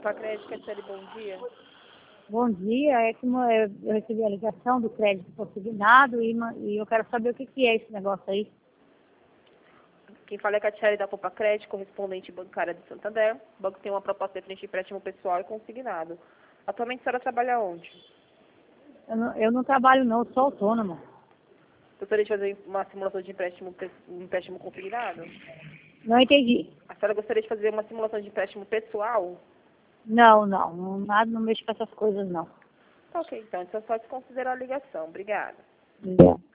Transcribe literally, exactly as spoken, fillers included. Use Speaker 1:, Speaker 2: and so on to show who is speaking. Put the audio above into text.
Speaker 1: Copa Crédito, Catiele, bom dia.
Speaker 2: Bom dia, é que mo- eu eu recebi a ligação do crédito consignado e, ma- e eu quero saber o que, que é esse negócio aí.
Speaker 1: Quem fala é Catiele da Copa Crédito, correspondente bancária do Santander. O banco tem uma proposta de frente de empréstimo pessoal e consignado. Atualmente a senhora trabalha onde?
Speaker 2: Eu não, eu não trabalho não, eu sou autônoma.
Speaker 1: Gostaria de fazer uma simulação de empréstimo, pe- um empréstimo consignado?
Speaker 2: Não entendi.
Speaker 1: A senhora gostaria de fazer uma simulação de empréstimo pessoal?
Speaker 2: Não, não, não, nada, não mexo com essas coisas não.
Speaker 1: Tá ok, então. Então só desconsiderar a ligação. Obrigada.
Speaker 2: Obrigada.